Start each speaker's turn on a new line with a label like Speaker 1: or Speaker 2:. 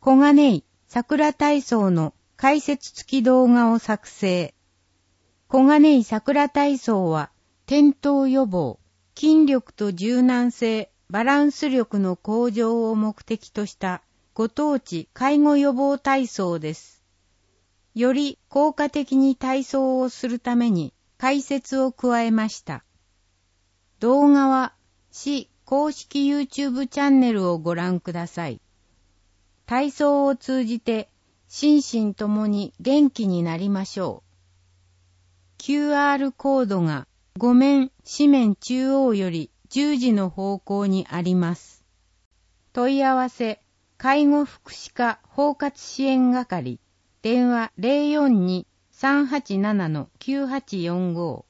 Speaker 1: 小金井桜体操の解説付き動画を作成。小金井桜体操は、転倒予防、筋力と柔軟性、バランス力の向上を目的としたご当地介護予防体操です。より効果的に体操をするために解説を加えました。動画は市公式 YouTube チャンネルをご覧ください。体操を通じて心身ともに元気になりましょう。QR コードが5面、四面中央より10時の方向にあります。問い合わせ、介護福祉課包括支援係、電話 042-387-9845